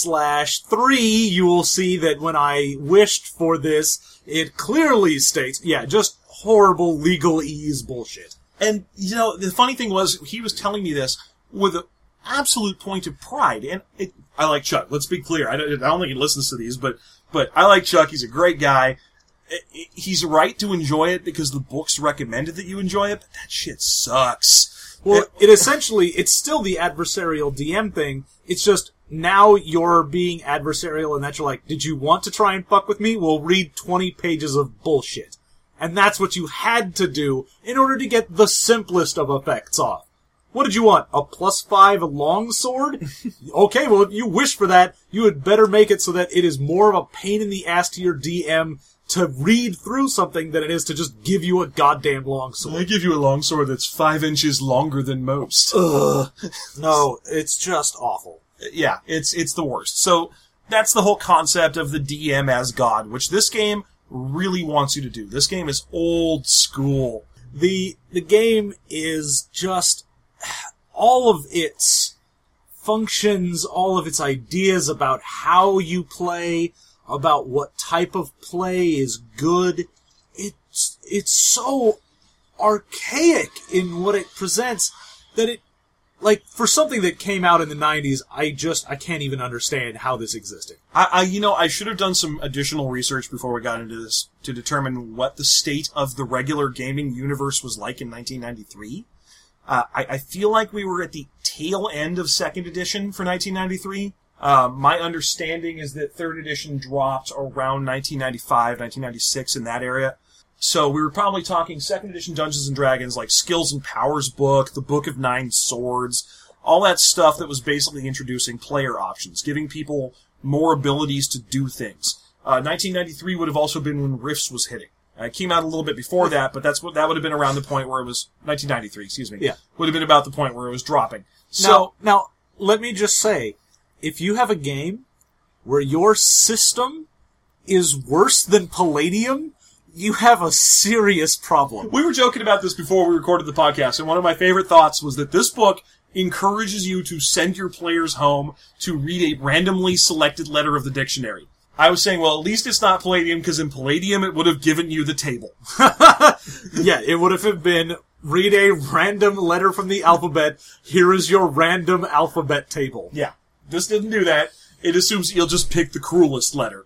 B/3, you will see that when I wished for this, it clearly states, just horrible legalese bullshit. And, the funny thing was, he was telling me this with an absolute point of pride, and I like Chuck, let's be clear, I don't think he listens to these, but I like Chuck, he's a great guy. He's right to enjoy it because the books recommended that you enjoy it, but that shit sucks. Well, it's still the adversarial DM thing. It's just, now you're being adversarial and that you're like, did you want to try and fuck with me? Well, read 20 pages of bullshit. And that's what you had to do in order to get the simplest of effects off. What did you want? A +5 longsword? Okay, well, if you wish for that, you had better make it so that it is more of a pain in the ass to your DM to read through something than it is to just give you a goddamn longsword. I give you a longsword that's 5 inches longer than most. Ugh. No, it's just awful. Yeah, it's the worst. So, that's the whole concept of the DM as God, which this game really wants you to do. This game is old school. The game is just, all of its functions, all of its ideas about how you play, about what type of play is good. It's so archaic in what it presents that it, like, for something that came out in the 90s, I can't even understand how this existed. I should have done some additional research before we got into this to determine what the state of the regular gaming universe was like in 1993. I feel like we were at the tail end of second edition for 1993. My understanding is that third edition dropped around 1995, 1996, in that area. So we were probably talking second edition Dungeons and Dragons, like Skills and Powers book, the Book of Nine Swords, all that stuff that was basically introducing player options, giving people more abilities to do things. 1993 would have also been when Rifts was hitting. It came out a little bit before that, but that would have been around the point where it was 1993. Excuse me. Yeah, would have been about the point where it was dropping. So now let me just say, if you have a game where your system is worse than Palladium, you have a serious problem. We were joking about this before we recorded the podcast, and one of my favorite thoughts was that this book encourages you to send your players home to read a randomly selected letter of the dictionary. I was saying, well, at least it's not Palladium, because in Palladium it would have given you the table. Yeah, it would have been, read a random letter from the alphabet, here is your random alphabet table. Yeah, this didn't do that. It assumes you'll just pick the cruelest letter.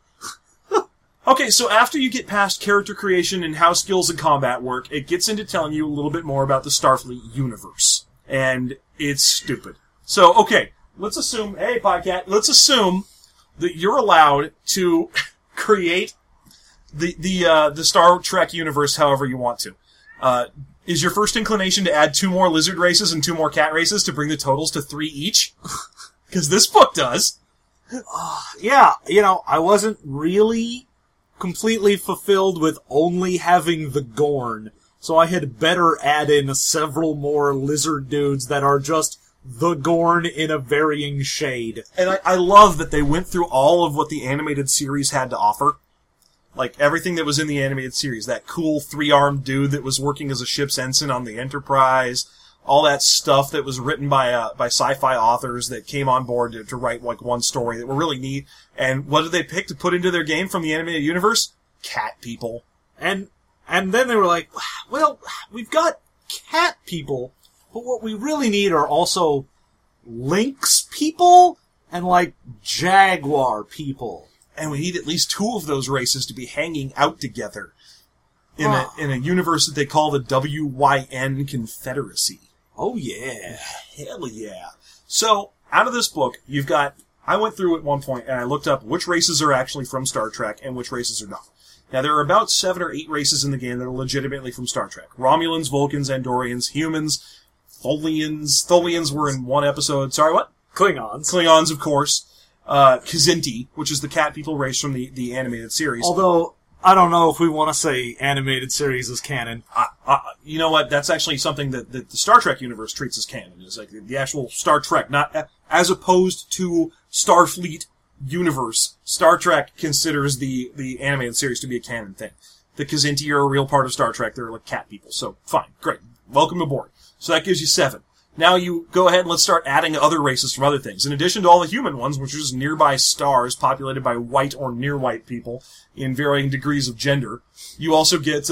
Okay, so after you get past character creation and how skills and combat work, it gets into telling you a little bit more about the Starfleet universe. And it's stupid. So, okay, let's assume, let's assume that you're allowed to create the Star Trek universe however you want to. Is your first inclination to add 2 more lizard races and 2 more cat races to bring the totals to 3 each? Because this book does. Yeah, I wasn't really completely fulfilled with only having the Gorn, so I had better add in several more lizard dudes that are just the Gorn in a varying shade. And I love that they went through all of what the animated series had to offer. Like, everything that was in the animated series. That cool 3-armed dude that was working as a ship's ensign on the Enterprise. All that stuff that was written by sci-fi authors that came on board to write, like, one story that were really neat. And what did they pick to put into their game from the animated universe? Cat people. And then they were like, well, we've got cat people, but what we really need are also lynx people and, like, jaguar people. And we need at least 2 of those races to be hanging out together in a universe that they call the WYN Confederacy. Oh, yeah. Hell yeah. So, out of this book, you've got... I went through at one point and I looked up which races are actually from Star Trek and which races are not. Now, there are about 7 or 8 races in the game that are legitimately from Star Trek. Romulans, Vulcans, Andorians, humans, Tholians. Tholians were in one episode. Sorry, what? Klingons. Klingons, of course. Kzinti, which is the cat people race from the animated series. Although, I don't know if we want to say animated series is canon. You know what? That's actually something that the Star Trek universe treats as canon. It's like the actual Star Trek, not as opposed to Starfleet universe. Star Trek considers the animated series to be a canon thing. The Kzinti are a real part of Star Trek. They're like cat people. So, fine. Great. Welcome aboard. So that gives you 7. Now you go ahead and let's start adding other races from other things. In addition to all the human ones, which are just nearby stars populated by white or near-white people in varying degrees of gender, you also get,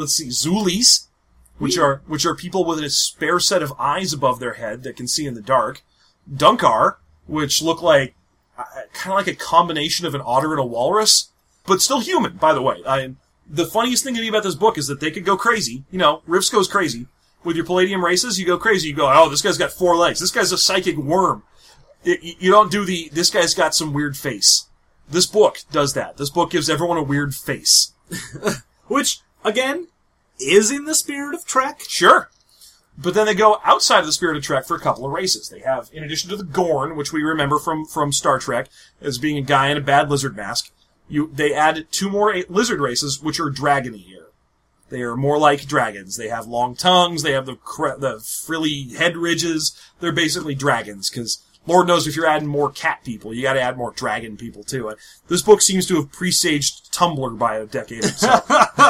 Zulis, which are people with a spare set of eyes above their head that can see in the dark. Dunkar, which look like, kind of like a combination of an otter and a walrus, but still human, by the way. The funniest thing to me about this book is that they could go crazy. Rifts goes crazy. With your Palladium races, you go crazy. You go, oh, this guy's got 4 legs. This guy's a psychic worm. You don't do this guy's got some weird face. This book does that. This book gives everyone a weird face. Which, again, is in the spirit of Trek. Sure. But then they go outside of the spirit of Trek for a couple of races. They have, in addition to the Gorn, which we remember from Star Trek as being a guy in a bad lizard mask, they add 2 more lizard races, which are dragony-y. They are more like dragons. They have long tongues. They have the frilly head ridges. They're basically dragons, because Lord knows if you're adding more cat people, you gotta add more dragon people, too. This book seems to have presaged Tumblr by a decade or so.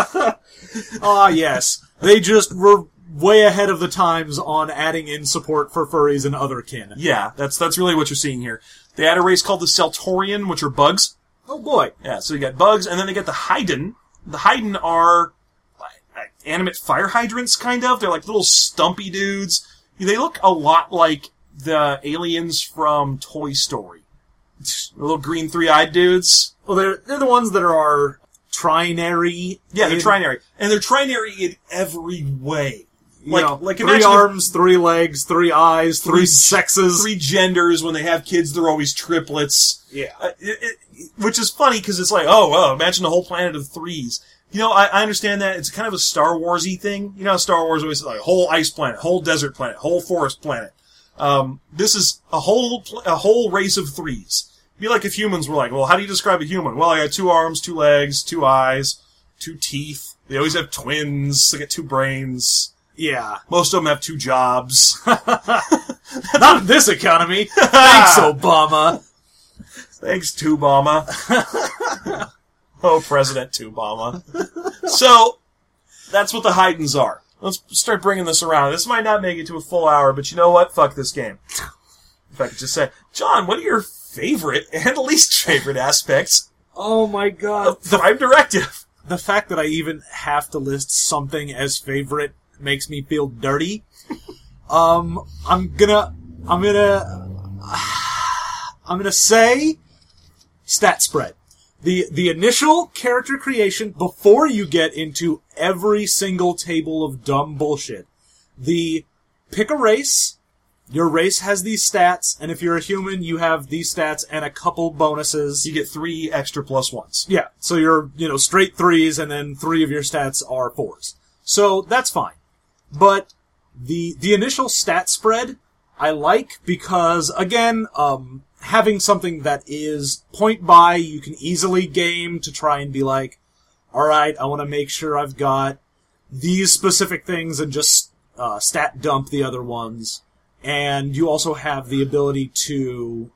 Yes. They just were way ahead of the times on adding in support for furries and other kin. Yeah, that's really what you're seeing here. They add a race called the Seltorian, which are bugs. Oh, boy. Yeah, so you got bugs, and then they get the Haiden. The Haiden are animate fire hydrants, kind of. They're like little stumpy dudes. They look a lot like the aliens from Toy Story. The little green 3-eyed dudes. Well, they're the ones that are trinary. Yeah, they're trinary. And they're trinary in every way. Like 3 arms, 3 legs, 3 eyes, 3 sexes. 3 genders. When they have kids, they're always triplets. Yeah. Which is funny, because it's like, oh, imagine a whole planet of 3s. I understand that. It's kind of a Star Wars-y thing. Star Wars always like whole ice planet, whole desert planet, whole forest planet. This is a whole race of 3s. It'd be like if humans were like, well, how do you describe a human? Well, I got 2 arms, 2 legs, 2 eyes, 2 teeth. They always have twins. They got 2 brains. Yeah. Most of them have 2 jobs. Not in this economy. Thanks, Obama. Thanks, Tubama. Oh, President Tubama. So, that's what the Haidens are. Let's start bringing this around. This might not make it to a full hour, but you know what? Fuck this game. If I could just say, John, what are your favorite and least favorite aspects Oh my god. of Prime Directive? The fact that I even have to list something as favorite makes me feel dirty. I'm gonna say stat spread. The initial character creation before you get into every single table of dumb bullshit. The pick a race, your race has these stats, and if you're a human, you have these stats and a couple bonuses. You get 3 extra +1s. Yeah, so you're, straight 3s, and then 3 of your stats are 4s. So, that's fine. But, the initial stat spread, I like, because, again, having something that is point buy, you can easily game to try and be like, alright, I want to make sure I've got these specific things and just stat dump the other ones. And you also have the ability to,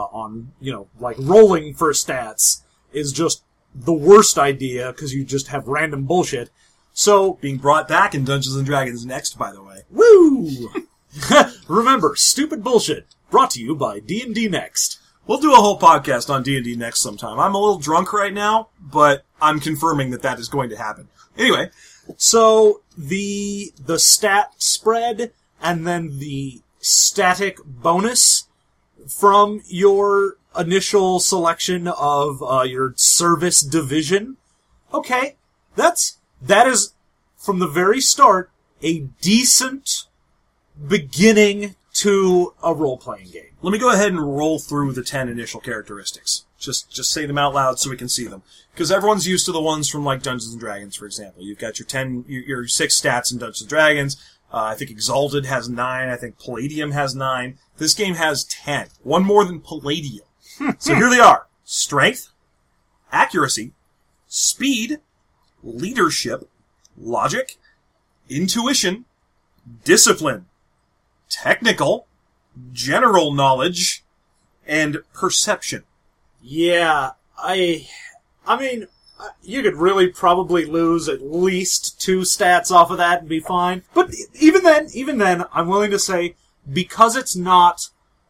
rolling for stats is just the worst idea, because you just have random bullshit. So, being brought back in Dungeons & Dragons Next, by the way. Woo! Remember, stupid bullshit, brought to you by D&D Next. We'll do a whole podcast on D&D Next sometime. I'm a little drunk right now, but I'm confirming that is going to happen. Anyway. So, the stat spread, and then the static bonus from your initial selection of your service division. Okay, that is, from the very start, a decent beginning to a role-playing game. Let me go ahead and roll through the 10 initial characteristics. Just say them out loud so we can see them. Because everyone's used to the ones from, like, Dungeons & Dragons, for example. You've got your 6 stats in Dungeons & Dragons. I think Exalted has 9. I think Palladium has 9. This game has 10. One more than Palladium. So here they are. Strength, accuracy, speed, leadership, logic, intuition, discipline, technical, general knowledge, and perception. Yeah, I mean, you could really probably lose at least 2 stats off of that and be fine. But even then, I'm willing to say, because it's not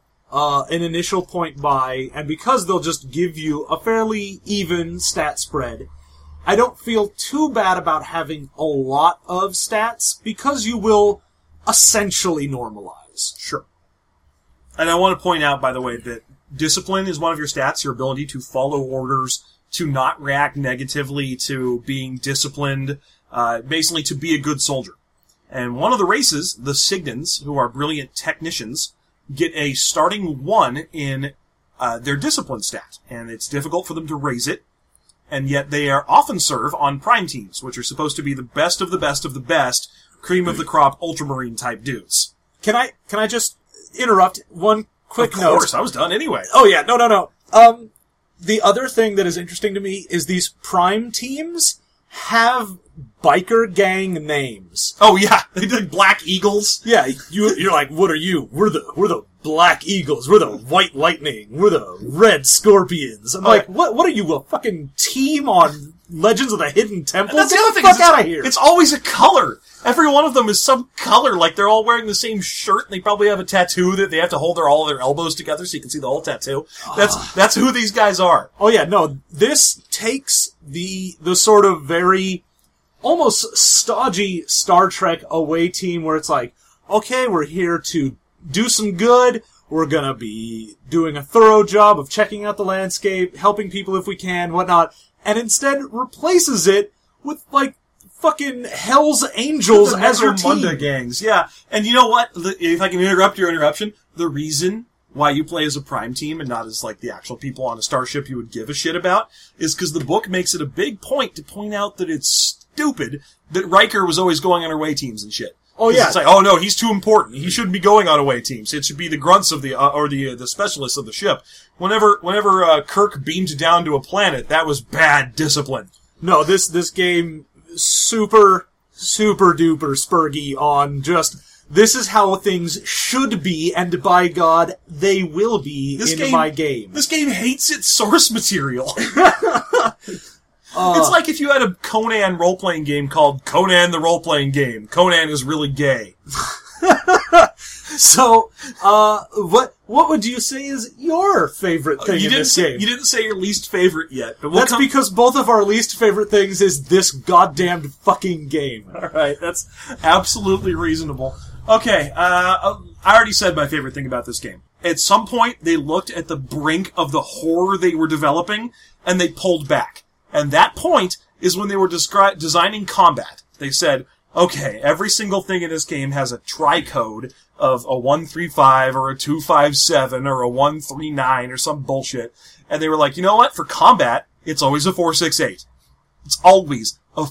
an initial point buy, and because they'll just give you a fairly even stat spread, I don't feel too bad about having a lot of stats, because you will essentially normalize. Sure. And I want to point out, by the way, that discipline is one of your stats, your ability to follow orders, to not react negatively to being disciplined, basically to be a good soldier. And one of the races, the Signans, who are brilliant technicians, get a starting 1 in their discipline stat. And it's difficult for them to raise it, and yet they are often serve on prime teams, which are supposed to be the best of the best of the best, cream of the crop ultramarine type dudes. Can I just interrupt one quick note? Of course, I was done anyway. Oh yeah, no. The other thing that is interesting to me is these prime teams have biker gang names. Oh yeah, they did Black Eagles. Yeah, you're like, what are you? We're the Black Eagles. We're the White Lightning. We're the Red Scorpions. I'm like, what are you, a fucking team on Legends of the Hidden Temple? That's Get the other the thing. fuck out of here. It's always a color. Every one of them is some color. Like they're all wearing the same shirt, and they probably have a tattoo that they have to hold all their elbows together so you can see the whole tattoo. That's who these guys are. Oh yeah, no. This takes the sort of very almost stodgy Star Trek away team where it's like, okay, we're here to do some good. We're gonna be doing a thorough job of checking out the landscape, helping people if we can, whatnot, and instead replaces it with, like, fucking Hell's Angels as your team. Necromunda gangs, yeah. And you know what? If I can interrupt your interruption, the reason why you play as a prime team and not as, like, the actual people on a starship you would give a shit about is because the book makes it a big point to point out that it's stupid that Riker was always going on away teams and shit. Oh yeah, it's like, oh no, he's too important. He shouldn't be going on away teams. It should be the grunts of the or the specialists of the ship. Whenever Kirk beamed down to a planet, that was bad discipline. No, this game super duper spurgy on just this is how things should be, and by God, they will be my game. This game hates its source material. It's like if you had a Conan role-playing game called Conan the Role-Playing Game. Conan is really gay. So, what would you say is your favorite thing in this game? You didn't say your least favorite yet. But that's because both of our least favorite things is this goddamned fucking game. Alright, that's absolutely reasonable. Okay, I already said my favorite thing about this game. At some point, they looked at the brink of the horror they were developing, and they pulled back. And that point is when they were designing combat. They said, okay, every single thing in this game has a tricode of a 135 or a 257 or a 139 or some bullshit. And they were like, you know what? For combat, it's always a 468. It's always a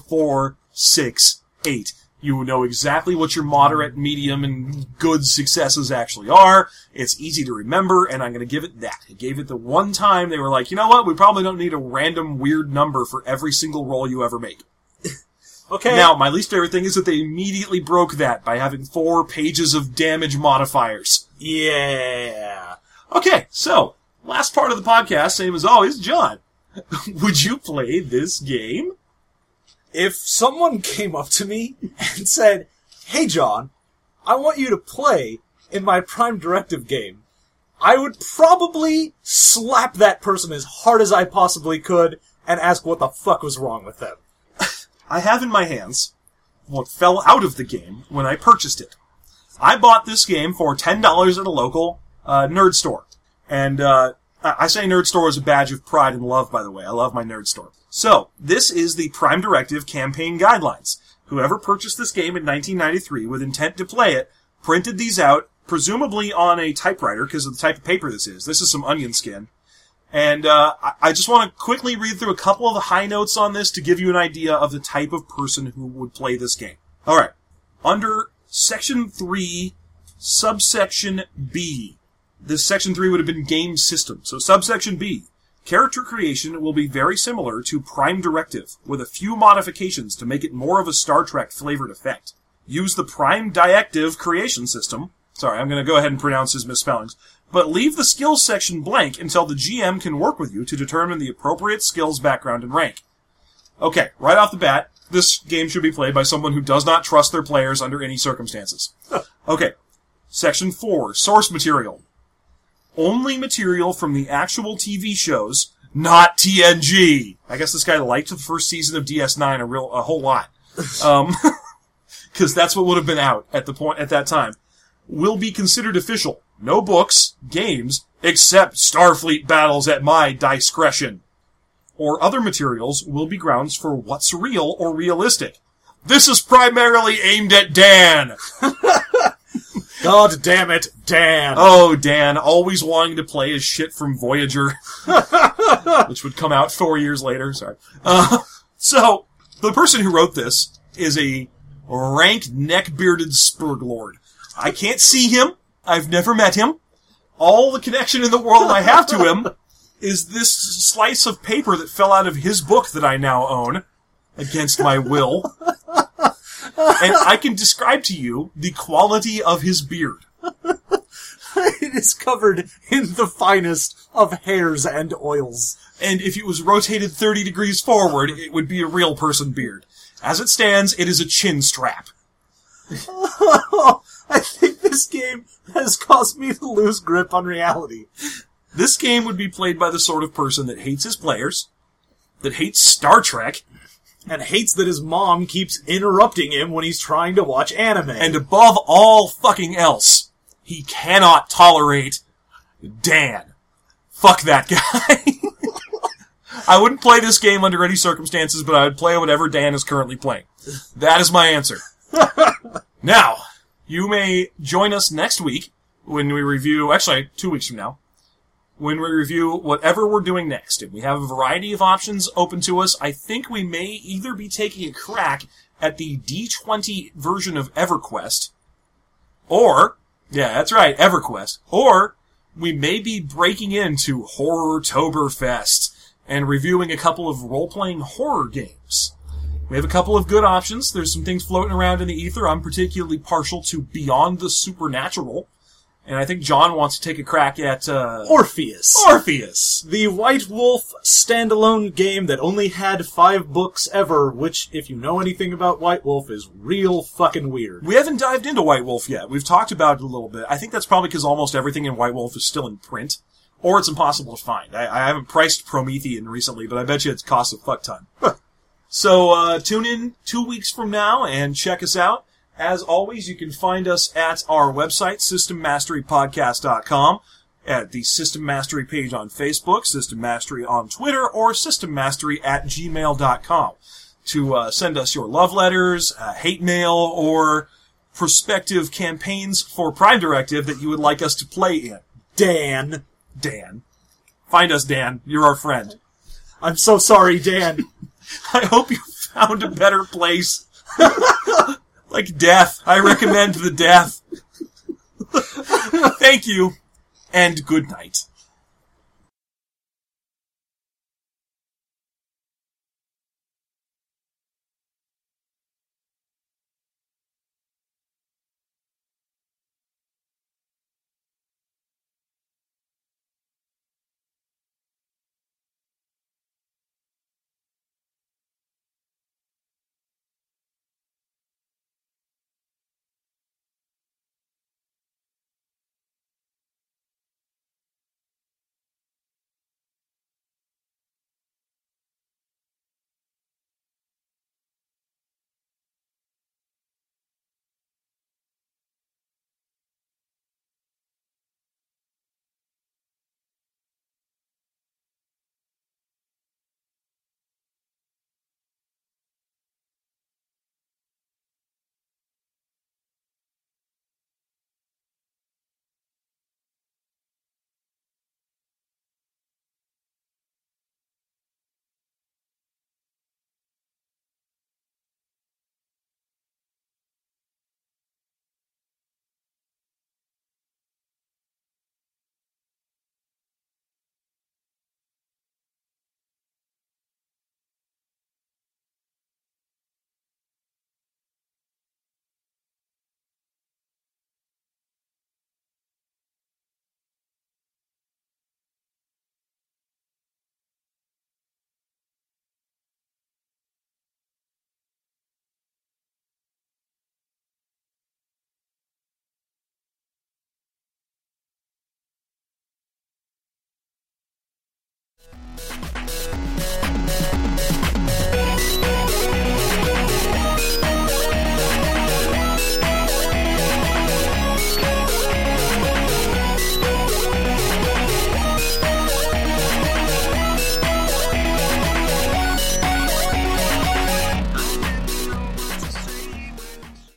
468. You know exactly what your moderate, medium, and good successes actually are. It's easy to remember, and I'm going to give it that. I gave it the one time they were like, you know what? We probably don't need a random weird number for every single roll you ever make. Okay. Now, my least favorite thing is that they immediately broke that by having 4 pages of damage modifiers. Yeah. Okay, so, last part of the podcast, same as always, John. Would you play this game? If someone came up to me and said, hey, John, I want you to play in my Prime Directive game, I would probably slap that person as hard as I possibly could and ask what the fuck was wrong with them. I have in my hands what fell out of the game when I purchased it. I bought this game for $10 at a local nerd store. And I say nerd store as a badge of pride and love, by the way. I love my nerd store. So, this is the Prime Directive Campaign Guidelines. Whoever purchased this game in 1993 with intent to play it printed these out, presumably on a typewriter, because of the type of paper this is. This is some onion skin. And I just want to quickly read through a couple of the high notes on this to give you an idea of the type of person who would play this game. All right. Under Section 3, Subsection B. This Section 3 would have been Game System. So Subsection B. Character creation will be very similar to Prime Directive, with a few modifications to make it more of a Star Trek flavored effect. Use the Prime Directive creation system. Sorry, I'm going to go ahead and pronounce his misspellings. But leave the skills section blank until the GM can work with you to determine the appropriate skills, background, and rank. Okay, right off the bat, this game should be played by someone who does not trust their players under any circumstances. Okay, Section 4, Source Material. Only material from the actual TV shows, not TNG. I guess this guy liked the first season of DS9 a whole lot. Because that's what would have been out at that time. Will be considered official. No books, games, except Starfleet battles at my discretion. Or other materials will be grounds for what's real or realistic. This is primarily aimed at Dan. God damn it, Dan. Oh, Dan, always wanting to play his shit from Voyager. Which would come out 4 years later, sorry. So, the person who wrote this is a rank neck-bearded Spurglord. I can't see him. I've never met him. All the connection in the world I have to him is this slice of paper that fell out of his book that I now own, against my will. And I can describe to you the quality of his beard. It is covered in the finest of hairs and oils. And if it was rotated 30 degrees forward, it would be a real person beard. As it stands, it is a chin strap. I think this game has caused me to lose grip on reality. This game would be played by the sort of person that hates his players, that hates Star Trek, and hates that his mom keeps interrupting him when he's trying to watch anime. And above all fucking else, he cannot tolerate Dan. Fuck that guy. I wouldn't play this game under any circumstances, but I would play whatever Dan is currently playing. That is my answer. Now, you may join us next week when we review, actually 2 weeks from now, when we review whatever we're doing next. And we have a variety of options open to us. I think we may either be taking a crack at the D20 version of EverQuest, or, yeah, that's right, EverQuest, or we may be breaking into Horrortoberfest and reviewing a couple of role-playing horror games. We have a couple of good options. There's some things floating around in the ether. I'm particularly partial to Beyond the Supernatural. And I think John wants to take a crack at, Orpheus. Orpheus! The White Wolf standalone game that only had 5 books ever, which, if you know anything about White Wolf, is real fucking weird. We haven't dived into White Wolf yet. We've talked about it a little bit. I think that's probably because almost everything in White Wolf is still in print. Or it's impossible to find. I haven't priced Promethean recently, but I bet you it costs a fuck ton. So, tune in 2 weeks from now and check us out. As always, you can find us at our website, SystemMasteryPodcast.com, at the System Mastery page on Facebook, System Mastery on Twitter, or SystemMastery@gmail.com to send us your love letters, hate mail, or prospective campaigns for Prime Directive that you would like us to play in? Dan. Dan. Find us, Dan. You're our friend. I'm so sorry, Dan. I hope you found a better place. Like death. I recommend the death. Thank you, and good night.